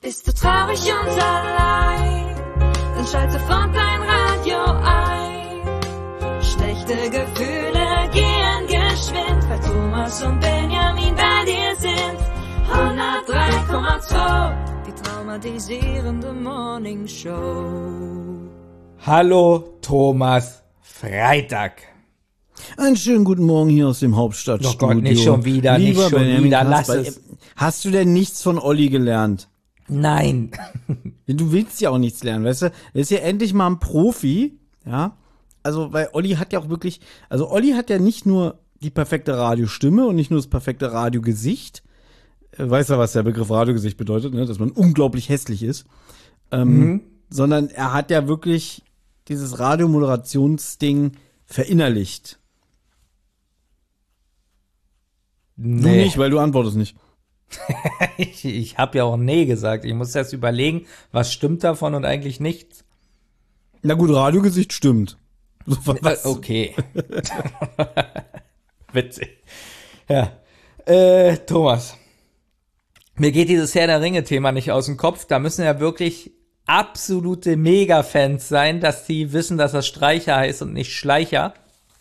Bist du traurig und allein, dann schalte Funk dein Radio ein. Schlechte Gefühle gehen geschwind, weil Thomas und Benjamin bei dir sind. 103,2, die traumatisierende Morningshow. Hallo Thomas, Freitag. Einen schönen guten Morgen hier aus dem Hauptstadtstudio. Oh Gott, nicht schon wieder, Lieber nicht schon Benjamin wieder, lass Kasper, es. Hast du denn nichts von Olli gelernt? Nein. Du willst ja auch nichts lernen, weißt du? Er ist ja endlich mal ein Profi, ja? Also, weil Olli hat ja auch wirklich, also Olli hat ja nicht nur die perfekte Radiostimme und nicht nur das perfekte Radiogesicht. Weißt du, was der Begriff Radiogesicht bedeutet, ne? Dass man unglaublich hässlich ist. Sondern er hat ja wirklich dieses Radiomoderationsding verinnerlicht. Nee. Du nicht, weil du antwortest nicht. Ich habe ja auch nee gesagt. Ich muss erst überlegen, was stimmt davon und eigentlich nichts. Na gut, Radiogesicht stimmt. So, was? Okay. Witzig. Ja. Thomas. Mir geht dieses Herr der Ringe-Thema nicht aus dem Kopf. Da müssen ja wirklich absolute Mega-Fans sein, dass die wissen, dass das Streicher heißt und nicht Schleicher.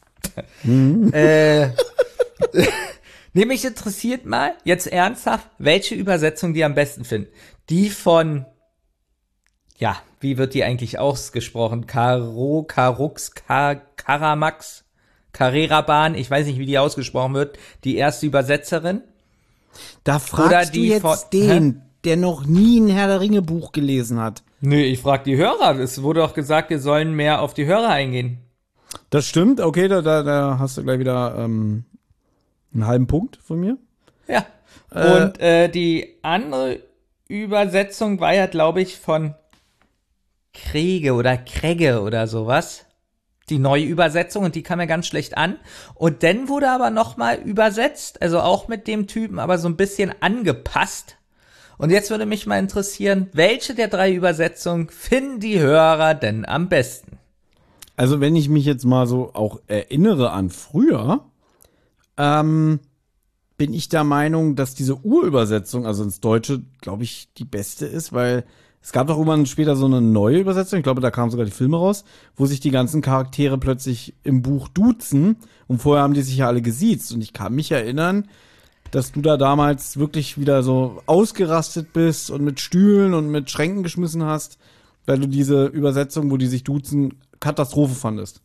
Mich interessiert mal, jetzt ernsthaft, welche Übersetzung die am besten finden. Die von, ja, wie wird die eigentlich ausgesprochen? Karux, Karamax, Carrera-Bahn, ich weiß nicht, wie die ausgesprochen wird. Die erste Übersetzerin. Da fragst du jetzt den, der noch nie ein Herr der Ringe Buch gelesen hat. Nö, ich frag die Hörer. Es wurde doch gesagt, wir sollen mehr auf die Hörer eingehen. Das stimmt, okay, da hast du gleich wieder einen halben Punkt von mir. Ja. Und die andere Übersetzung war ja, glaube ich, von Kriege oder Kregge oder sowas. Die neue Übersetzung, und die kam ja ganz schlecht an. Und dann wurde aber nochmal übersetzt, also auch mit dem Typen, aber so ein bisschen angepasst. Und jetzt würde mich mal interessieren, welche der drei Übersetzungen finden die Hörer denn am besten? Also wenn ich mich jetzt mal so auch erinnere an früher, bin ich der Meinung, dass diese Urübersetzung, also ins Deutsche, glaube ich, die beste ist, weil es gab doch irgendwann später so eine neue Übersetzung, ich glaube, da kamen sogar die Filme raus, wo sich die ganzen Charaktere plötzlich im Buch duzen und vorher haben die sich ja alle gesiezt und ich kann mich erinnern, dass du da damals wirklich wieder so ausgerastet bist und mit Stühlen und mit Schränken geschmissen hast, weil du diese Übersetzung, wo die sich duzen, Katastrophe fandest.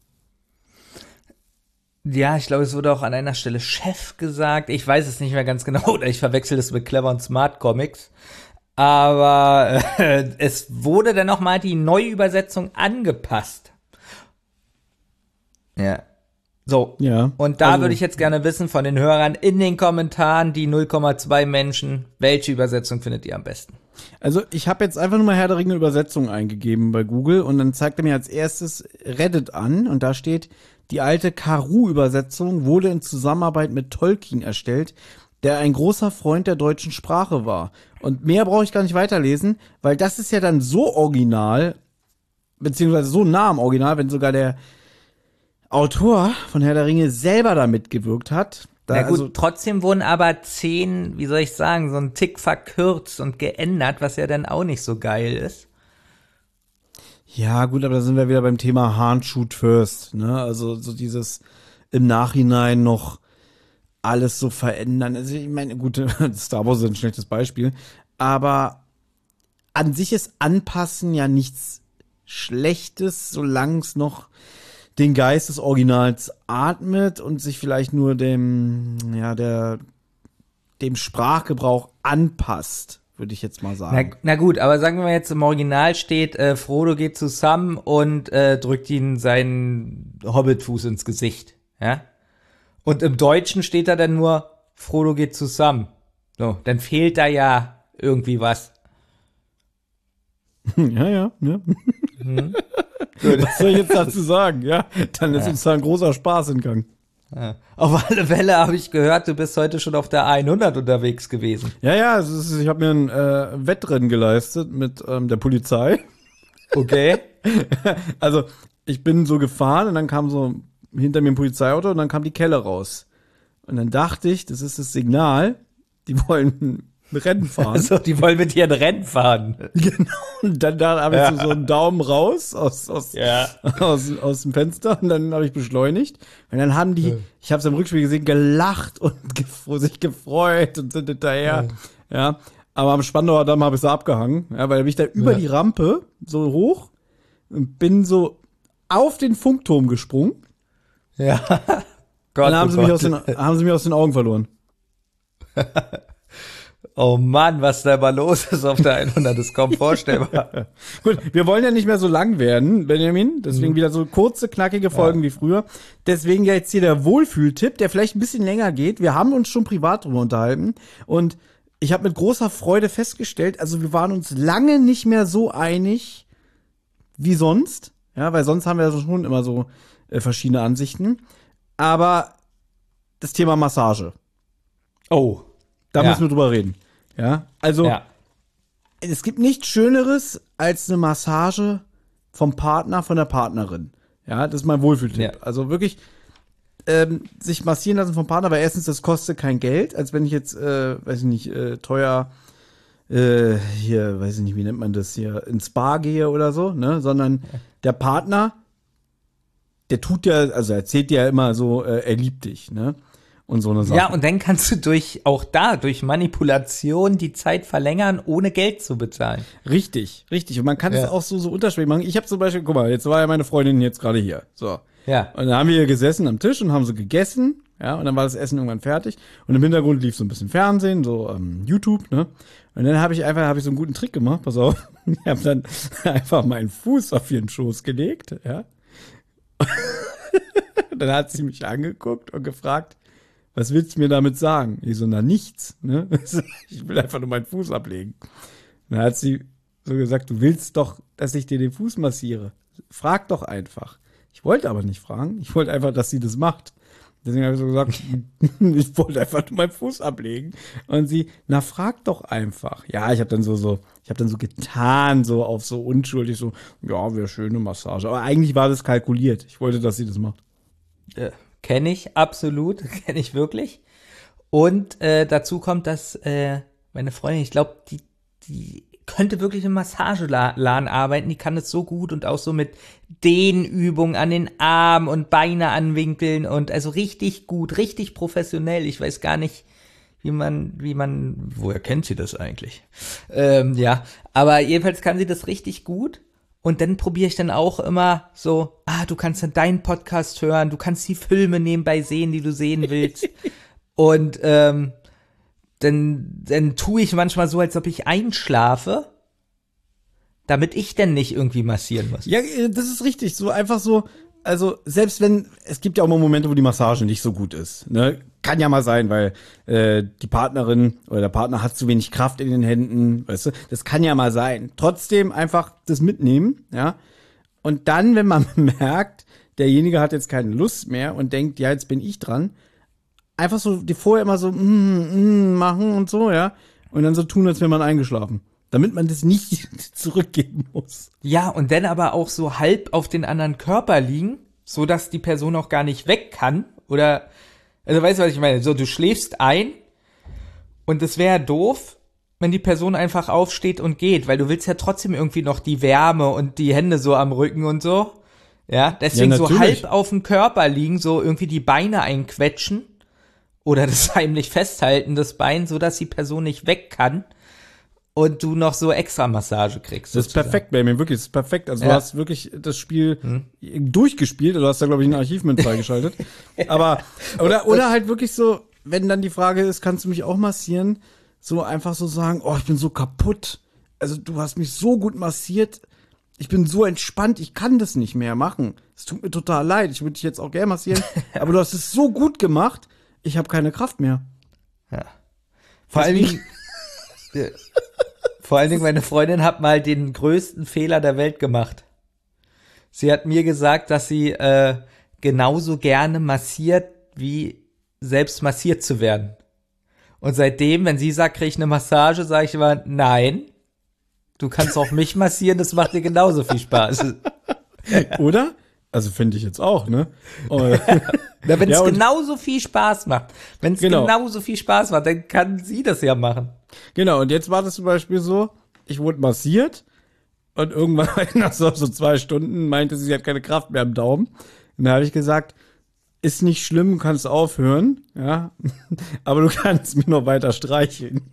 Ja, ich glaube, es wurde auch an einer Stelle Chef gesagt. Ich weiß es nicht mehr ganz genau, oder ich verwechsel es mit Clever und Smart Comics. Aber es wurde dann nochmal die neue Übersetzung angepasst. Ja. So. Ja. Und da würde ich jetzt gerne wissen von den Hörern in den Kommentaren, die 0,2 Menschen, welche Übersetzung findet ihr am besten? Also ich habe jetzt einfach nur mal Herr der Ringe Übersetzung eingegeben bei Google und dann zeigt er mir als erstes Reddit an und da steht, die alte Karu-Übersetzung wurde in Zusammenarbeit mit Tolkien erstellt, der ein großer Freund der deutschen Sprache war. Und mehr brauche ich gar nicht weiterlesen, weil das ist ja dann so original, beziehungsweise so nah am Original, wenn sogar der Autor von Herr der Ringe selber da mitgewirkt hat. Na gut, trotzdem wurden aber 10, wie soll ich sagen, so ein Tick verkürzt und geändert, was ja dann auch nicht so geil ist. Ja, gut, aber da sind wir wieder beim Thema Hahn shoot first, ne? Also so dieses im Nachhinein noch alles so verändern. Also ich meine, gut, Star Wars ist ein schlechtes Beispiel, aber an sich ist Anpassen ja nichts Schlechtes, solange es noch den Geist des Originals atmet und sich vielleicht nur dem Sprachgebrauch anpasst, würde ich jetzt mal sagen. Na gut, aber sagen wir mal jetzt, im Original steht, Frodo geht zu Sam und drückt ihm seinen Hobbitfuß ins Gesicht, ja? Und im Deutschen steht da dann nur, Frodo geht zu Sam. So, dann fehlt da ja irgendwie was. Ja. Was soll ich jetzt dazu sagen? Ja, dann ist uns da ein großer Spaß entgangen. Ja. Auf alle Fälle habe ich gehört, du bist heute schon auf der A100 unterwegs gewesen. Ja, ich habe mir ein Wettrennen geleistet mit der Polizei. Okay. Also, ich bin so gefahren und dann kam so hinter mir ein Polizeiauto und dann kam die Kelle raus. Und dann dachte ich, das ist das Signal, die wollen ein Rennen fahren. Also, die wollen mit dir ein Rennen fahren. Genau. Und dann habe ich so einen Daumen raus aus dem Fenster und dann habe ich beschleunigt. Und dann haben die, ich habe es im Rückspiel gesehen, gelacht und sich gefreut und sind hinterher. Ja. Aber am Spandauer Damm habe ich so abgehangen, ja, weil ich da über die Rampe so hoch und bin so auf den Funkturm gesprungen. Ja. Gott, dann haben sie mich aus den Augen verloren. Oh Mann, was da mal los ist auf der 100, ist kaum vorstellbar. Gut, wir wollen ja nicht mehr so lang werden, Benjamin. Deswegen wieder so kurze, knackige Folgen wie früher. Deswegen ja jetzt hier der Wohlfühltipp, der vielleicht ein bisschen länger geht. Wir haben uns schon privat drüber unterhalten. Und ich habe mit großer Freude festgestellt, also wir waren uns lange nicht mehr so einig wie sonst. Ja, weil sonst haben wir ja schon immer so verschiedene Ansichten. Aber das Thema Massage. Oh. Da müssen wir drüber reden. Ja, also es gibt nichts Schöneres als eine Massage vom Partner, von der Partnerin. Ja, das ist mein Wohlfühltipp. Ja. Also wirklich sich massieren lassen vom Partner, weil erstens, das kostet kein Geld, als wenn ich jetzt, weiß ich nicht, teuer hier, weiß ich nicht, wie nennt man das hier, ins Spa gehe oder so, ne, sondern der Partner, der tut ja, also erzählt dir ja immer so, er liebt dich, ne? Und so eine Sache. Ja, und dann kannst du durch Manipulation die Zeit verlängern, ohne Geld zu bezahlen. Richtig. Und man kann es auch so unterschwellig machen. Ich habe zum Beispiel, guck mal, jetzt war ja meine Freundin jetzt gerade hier. So. Ja. Und dann haben wir hier gesessen am Tisch und haben so gegessen. Ja, und dann war das Essen irgendwann fertig. Und im Hintergrund lief so ein bisschen Fernsehen, so YouTube, ne? Und dann habe ich so einen guten Trick gemacht. Pass auf. Ich habe dann einfach meinen Fuß auf ihren Schoß gelegt, ja. Dann hat sie mich angeguckt und gefragt, was willst du mir damit sagen? Ich so, na nichts, ne? Ich will einfach nur meinen Fuß ablegen. Dann hat sie so gesagt, du willst doch, dass ich dir den Fuß massiere. Frag doch einfach. Ich wollte aber nicht fragen. Ich wollte einfach, dass sie das macht. Deswegen habe ich so gesagt, ich wollte einfach nur meinen Fuß ablegen. Und sie, na frag doch einfach. Ja, ich habe dann so getan, so auf so unschuldig, so, ja, wäre schöne Massage. Aber eigentlich war das kalkuliert. Ich wollte, dass sie das macht. Kenne ich, absolut, kenne ich wirklich. Und dazu kommt, dass meine Freundin, ich glaube, die könnte wirklich im Massageladen arbeiten, die kann das so gut und auch so mit Dehnübungen an den Armen und Beine anwinkeln und also richtig gut, richtig professionell. Ich weiß gar nicht, woher kennt sie das eigentlich? Aber jedenfalls kann sie das richtig gut. Und dann probiere ich dann auch immer so, du kannst dann deinen Podcast hören, du kannst die Filme nebenbei sehen, die du sehen willst. Und dann tue ich manchmal so, als ob ich einschlafe, damit ich dann nicht irgendwie massieren muss. Ja, das ist richtig. So einfach so, also selbst wenn, es gibt ja auch mal Momente, wo die Massage nicht so gut ist, ne? Kann ja mal sein, weil die Partnerin oder der Partner hat zu wenig Kraft in den Händen, weißt du? Das kann ja mal sein. Trotzdem einfach das mitnehmen, ja? Und dann, wenn man merkt, derjenige hat jetzt keine Lust mehr und denkt, ja, jetzt bin ich dran, einfach so die vorher immer so machen und so, ja? Und dann so tun, als wäre man eingeschlafen. Damit man das nicht zurückgeben muss. Ja, und dann aber auch so halb auf den anderen Körper liegen, so dass die Person auch gar nicht weg kann. Oder, also weißt du, was ich meine? So, du schläfst ein und es wäre doof, wenn die Person einfach aufsteht und geht, weil du willst ja trotzdem irgendwie noch die Wärme und die Hände so am Rücken und so. Ja, deswegen so halb auf dem Körper liegen, so irgendwie die Beine einquetschen oder das heimlich festhalten, das Bein, so dass die Person nicht weg kann. Und du noch so extra Massage kriegst. Das ist perfekt, Baby, wirklich, das ist perfekt. Also du hast wirklich das Spiel durchgespielt, du hast da, glaube ich, ein Archiv mit freigeschaltet. Aber, oder halt wirklich so, wenn dann die Frage ist, kannst du mich auch massieren? So einfach so sagen, ich bin so kaputt. Also du hast mich so gut massiert. Ich bin so entspannt, ich kann das nicht mehr machen. Es tut mir total leid, ich würde dich jetzt auch gerne massieren. Aber du hast es so gut gemacht, ich habe keine Kraft mehr. Ja. Vor allen Dingen, meine Freundin hat mal den größten Fehler der Welt gemacht. Sie hat mir gesagt, dass sie genauso gerne massiert, wie selbst massiert zu werden. Und seitdem, wenn sie sagt, krieg ich eine Massage, sage ich immer, nein, du kannst auch mich massieren, das macht dir genauso viel Spaß. Oder? Also finde ich jetzt auch, ne? Ja, wenn es und- genauso viel Spaß macht. Wenn es Genau. genauso viel Spaß macht, dann kann sie das ja machen. Genau, und jetzt war das zum Beispiel so, ich wurde massiert und irgendwann nach so 2 Stunden meinte sie hat keine Kraft mehr am Daumen. Und da habe ich gesagt, ist nicht schlimm, du kannst aufhören, ja, aber du kannst mich noch weiter streicheln.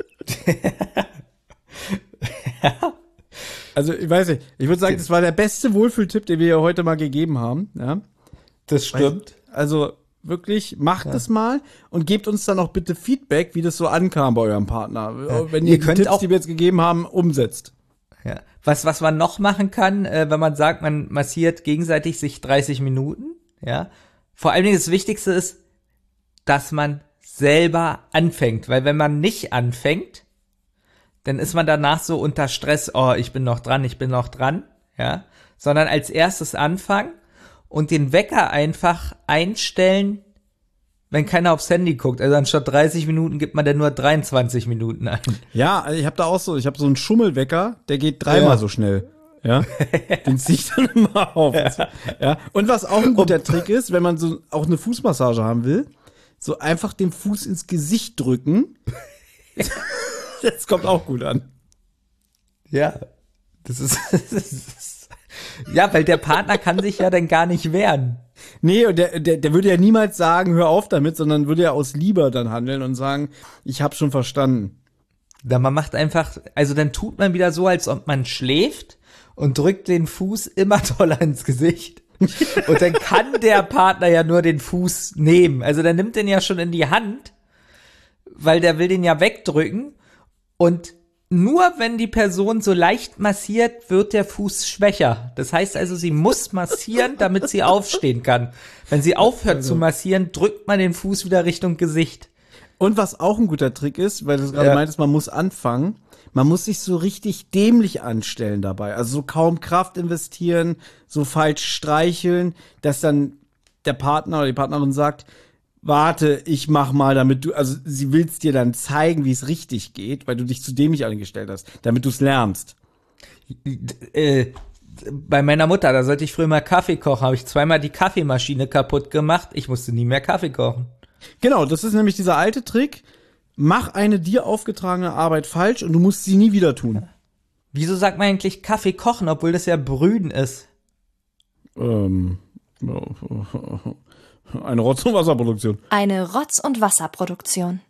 Also ich weiß nicht, ich würde sagen, das war der beste Wohlfühltipp, den wir hier heute mal gegeben haben, ja. Das stimmt. Also wirklich, macht es mal und gebt uns dann auch bitte Feedback, wie das so ankam bei eurem Partner. Wenn ihr Ihr die könnt Tipps, auch- die wir jetzt gegeben haben, umsetzt. Ja. Was man noch machen kann, wenn man sagt, man massiert gegenseitig sich 30 Minuten, ja. Vor allen Dingen das Wichtigste ist, dass man selber anfängt, weil wenn man nicht anfängt, dann ist man danach so unter Stress, oh, ich bin noch dran, ja. Sondern als erstes anfangen und den Wecker einfach einstellen, wenn keiner aufs Handy guckt. Also anstatt 30 Minuten gibt man dann nur 23 Minuten ein. Ja, also ich habe so einen Schummelwecker, der geht 3-mal so schnell. Ja, den zieh ich dann immer auf. Ja. Und was auch ein guter Trick ist, wenn man so auch eine Fußmassage haben will, so einfach den Fuß ins Gesicht drücken. Das kommt auch gut an. Ja, das ist ja, weil der Partner kann sich ja dann gar nicht wehren. Nee, und der würde ja niemals sagen, hör auf damit, sondern würde ja aus Liebe dann handeln und sagen, ich hab schon verstanden. Da man macht einfach, also dann tut man wieder so, als ob man schläft und drückt den Fuß immer doller ins Gesicht. Und dann kann der Partner ja nur den Fuß nehmen. Also der nimmt den ja schon in die Hand, weil der will den ja wegdrücken. Und nur wenn die Person so leicht massiert, wird der Fuß schwächer. Das heißt also, sie muss massieren, damit sie aufstehen kann. Wenn sie aufhört zu massieren, drückt man den Fuß wieder Richtung Gesicht. Und was auch ein guter Trick ist, weil du es gerade meintest, man muss anfangen, man muss sich so richtig dämlich anstellen dabei. Also so kaum Kraft investieren, so falsch streicheln, dass dann der Partner oder die Partnerin sagt, warte, ich mach mal, damit du, also sie will's dir dann zeigen, wie es richtig geht, weil du dich zu dämlich angestellt hast, damit du es lernst. Bei meiner Mutter, da sollte ich früher mal Kaffee kochen, habe ich 2-mal die Kaffeemaschine kaputt gemacht. Ich musste nie mehr Kaffee kochen. Genau, das ist nämlich dieser alte Trick, mach eine dir aufgetragene Arbeit falsch und du musst sie nie wieder tun. Wieso sagt man eigentlich Kaffee kochen, obwohl das ja Brühen ist? Eine Rotz- und Wasserproduktion. Eine Rotz- und Wasserproduktion.